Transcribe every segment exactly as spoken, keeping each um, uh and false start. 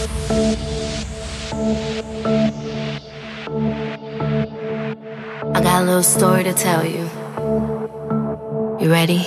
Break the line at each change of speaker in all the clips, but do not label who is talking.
I got a little story to tell you. You ready?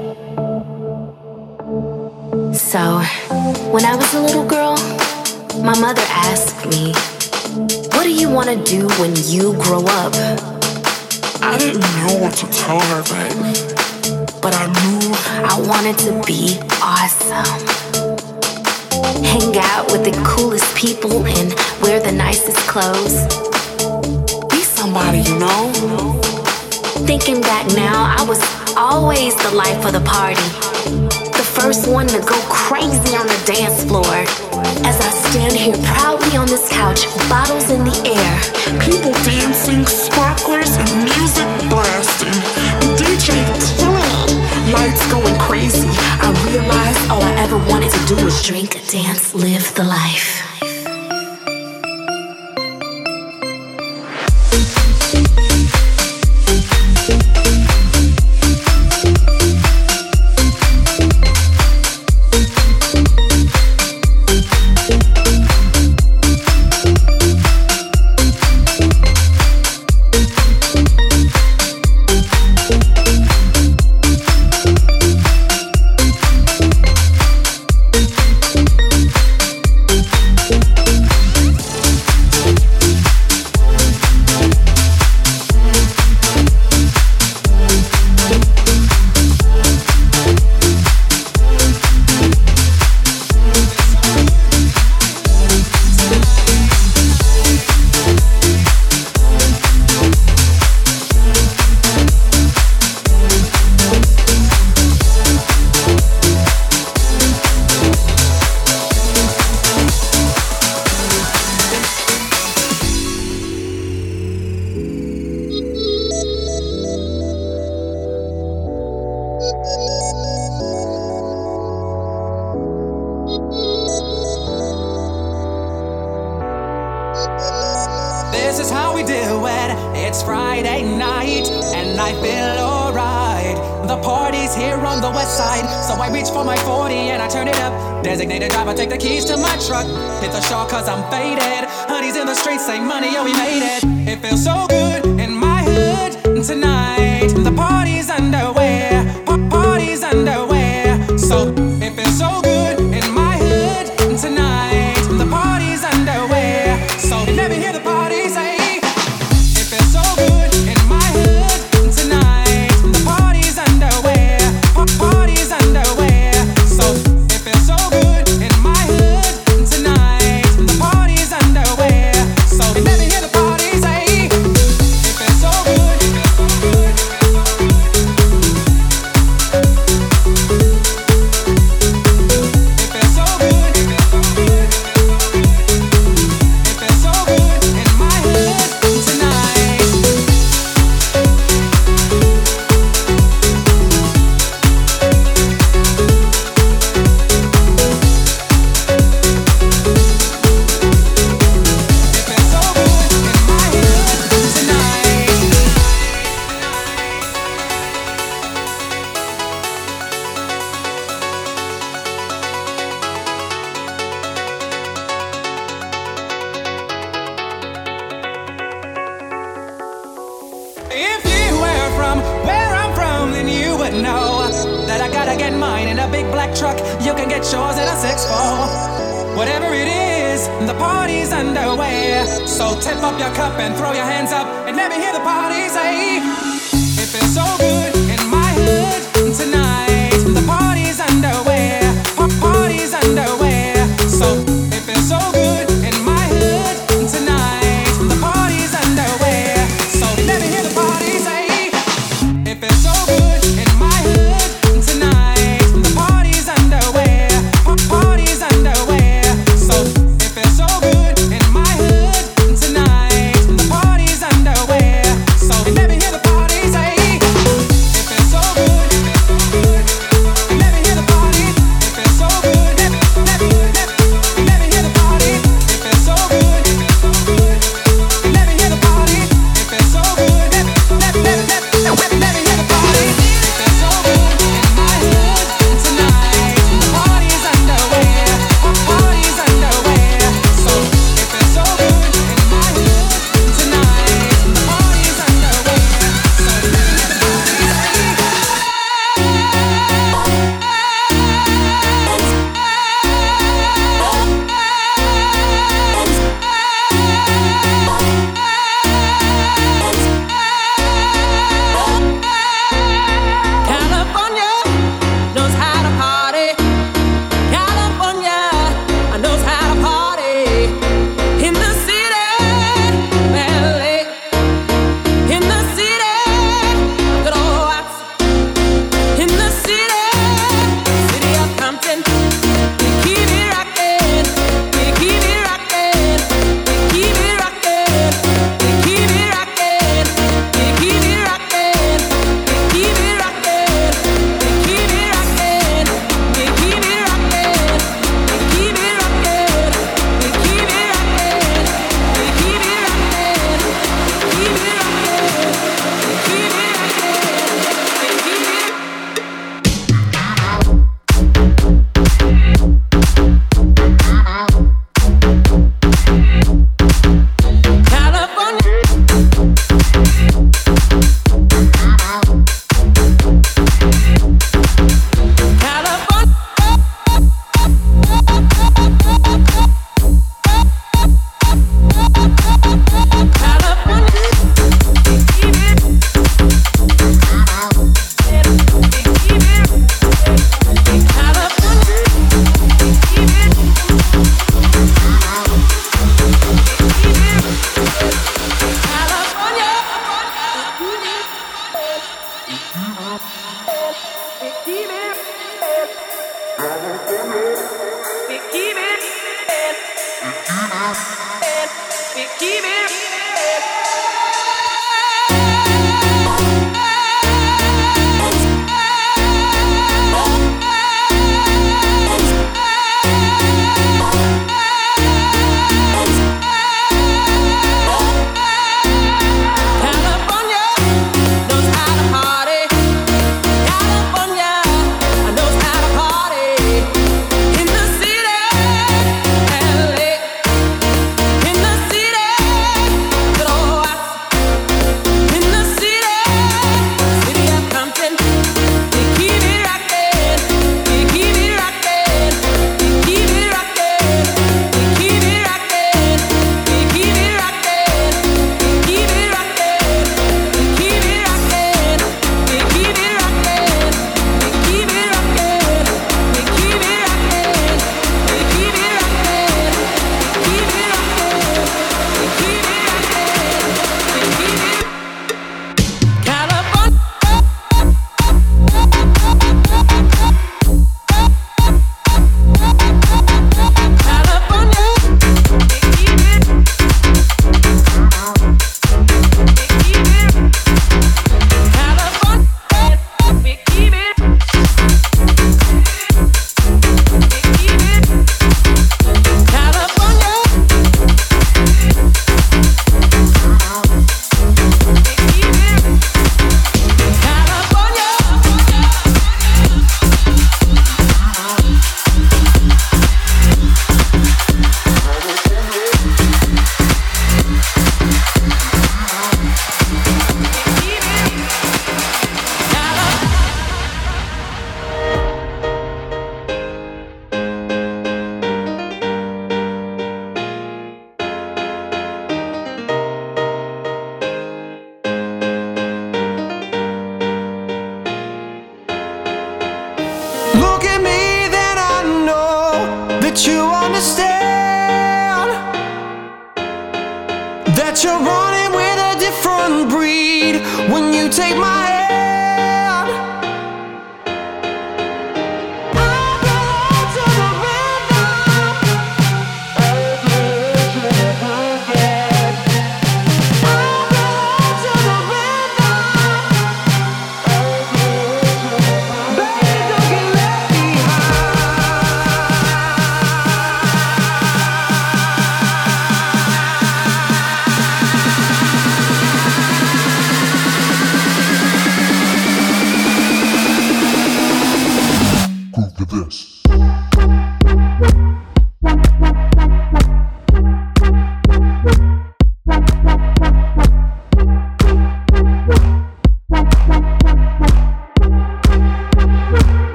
So, when I was a little girl, my mother asked me, "What do you want to do when you grow up?"
I didn't know what to tell her, babe.
But I knew I wanted to be awesome. Hang out with the coolest people and wear the nicest clothes.
Be somebody, you know?
Thinking back now, I was always the life of the party. The first one to go crazy on the dance floor. As I stand here proudly on this couch, bottles in the air,
people dancing, sparklers, and music blasting, and D J killing it,
lights going crazy. I realized all I ever wanted to do was drink, dance, live the life.
This is how we do it. It's Friday night and I feel alright. The party's here on the west side, so I reach for my forty and I turn it up. Designated driver, take the keys to my truck. Hit the shore cause I'm faded. Honey's in the streets, say money, oh we made it. It feels so good in my hood tonight. The party's underway, pa- party's underway. So it feels so good in my hood tonight. The party's underway. So you never hear the party say. It feels so good in my hood tonight. The party's underway, pa- party's underway. So it feels so good in my hood tonight. The party's underway. So you never hear the party say. It feels so good. It feels so good. It feels so good. It feels so good. It feels so good in my hood tonight. It feels so good in my hood tonight. If you were from where I'm from, then you would know that I gotta get mine in a big black truck. You can get yours in a six four. Whatever it is, the party's underway. So tip up your cup and throw your hands up and let me hear the party say. It feels so good in my hood tonight. The party's underway. Pa- Party's underway. So it feels so good in my hood tonight. The party's underway. So let me hear the party say. It feels so good in my hood tonight. The party's underway. Pa- Party's underway. So it feels so good in my hood tonight. The party's underway. So let me hear the party say.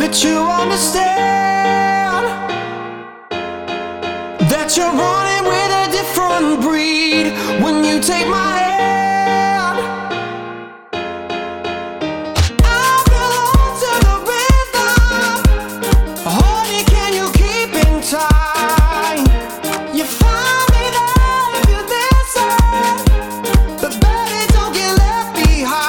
that you understand that you're running with a different breed when you take my hand. I belong to the rhythm. Honey, can you keep in time? You find me there if you listen, but baby, don't get left behind.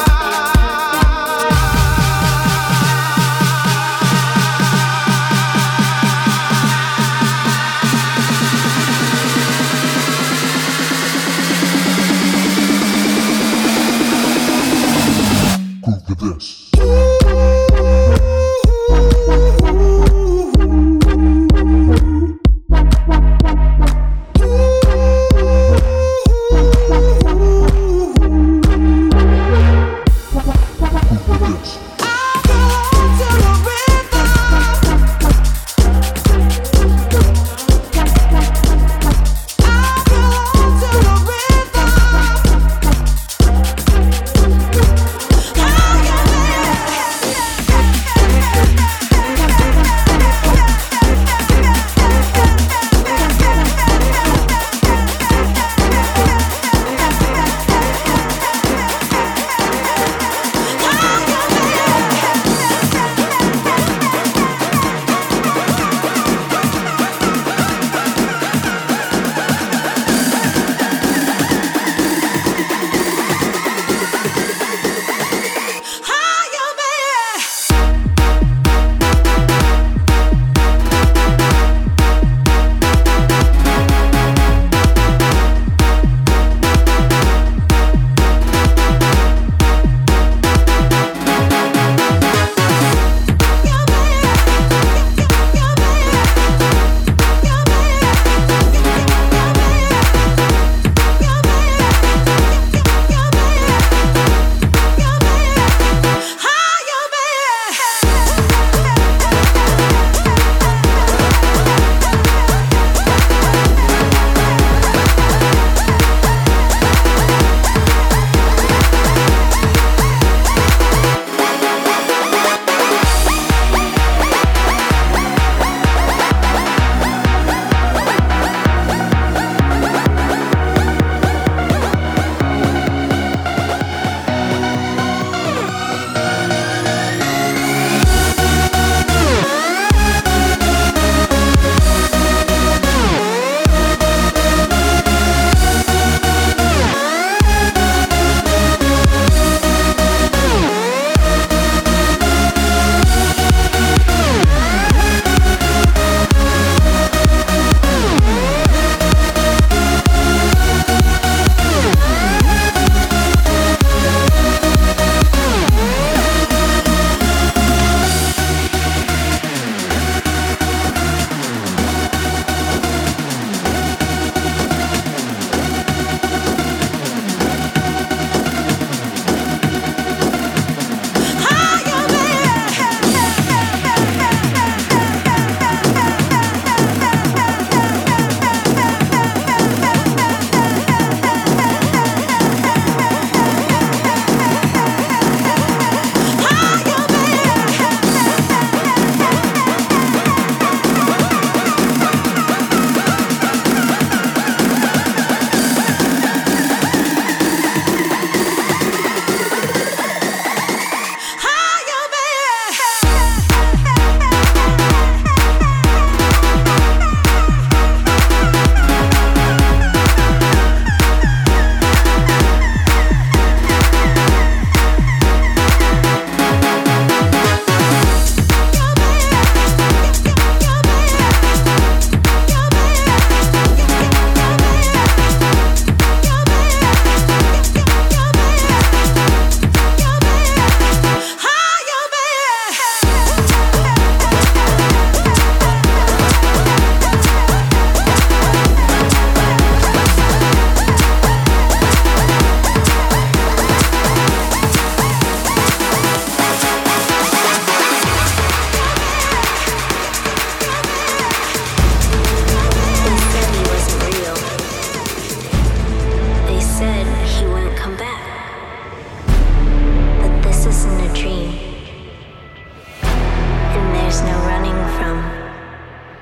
Groove to this.
I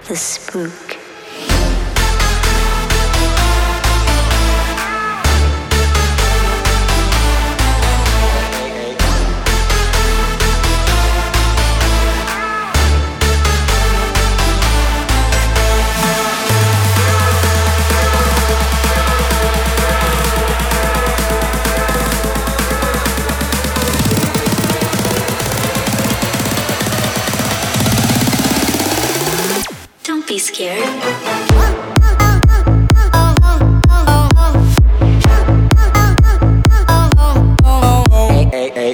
the spook. Be scared. Hey, hey, hey.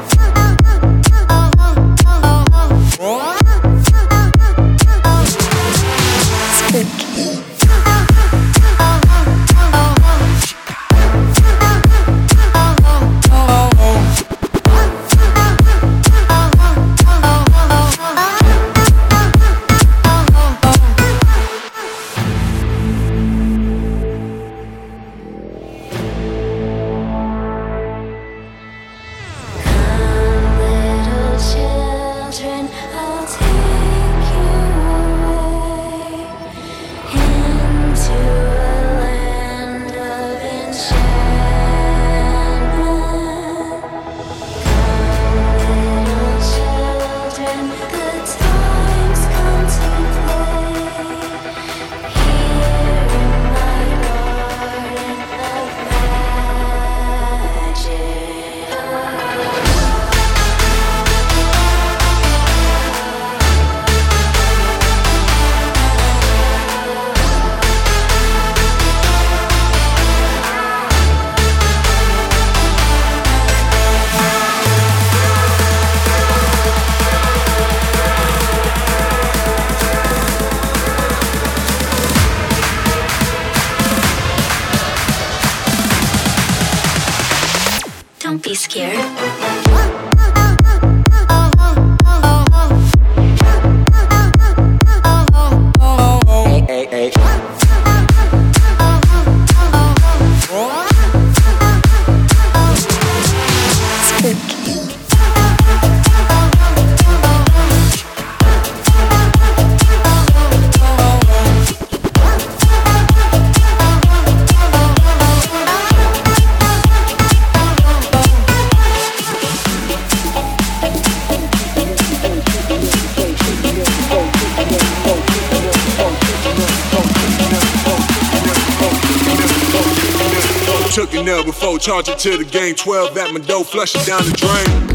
Don't be scared. Hey, hey, hey.
Took it now before, charge it to the game. twelve at my dough, flush it down the drain.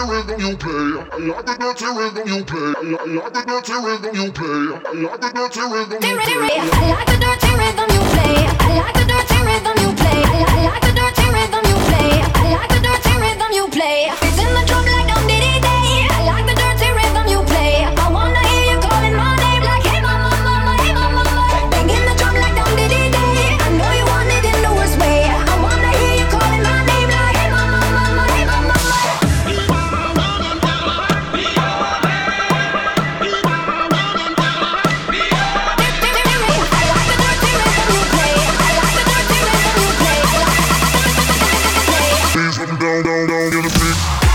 rhythm you play. I like the dirty rhythm you play. I like the dirty rhythm you play. I like the dirty rhythm you play.
I like the dirty rhythm you play. I like the dirty rhythm you play. I like the dirty rhythm you play. I like the dirty rhythm you play. It's in the drum like dum diddy day. I like the dirty rhythm you play. I wanna hear you calling my name like hey mama, mama, hey mama, mama. Banging the drum like dum diddy day. I know you want it in the worst way. I wanna hear you calling my name like hey mama, mama, hey mama, mama.
Down, down, down, get a beat.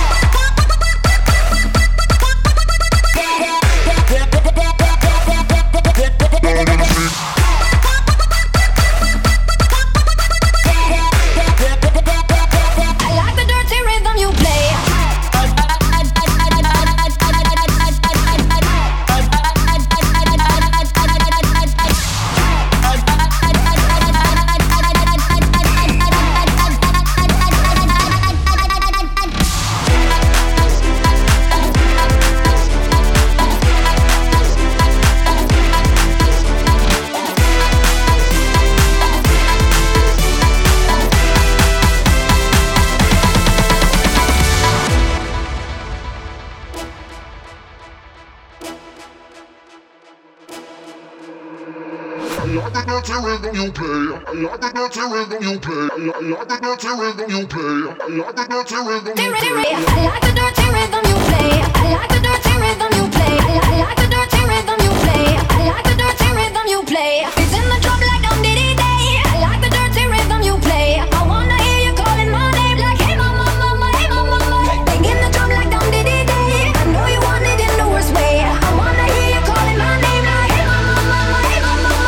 I like the dirty rhythm you play. I like the dirty rhythm you play. I like the dirty rhythm you play. I like the dirty rhythm you play.
I like the dirty rhythm you play. I like the dirty rhythm you play. I like the dirty rhythm you play. I like the dirty rhythm you play. It's in the drum like dum diddy day. I like the dirty rhythm you play. I wanna hear you calling my name like hey mama, mama, hey mama, mama. Banging the drum like dum diddy day. I know you want it in the worst way. I wanna hear you calling my name like hey mama, mama, hey mama, mama.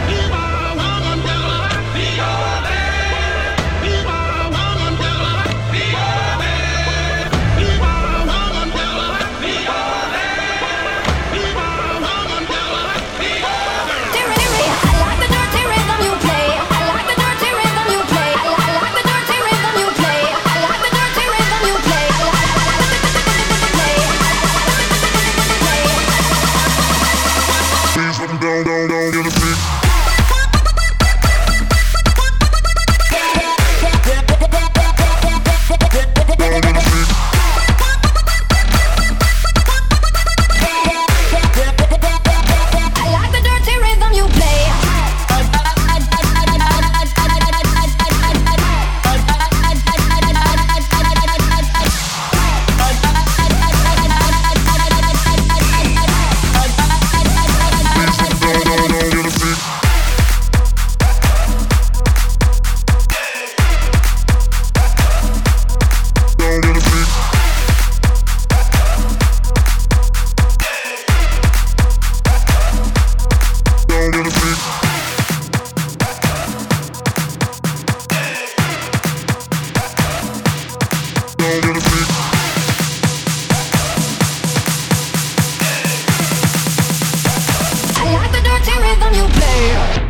Down, down, down, get a beat.
I like the dirty rhythm you play.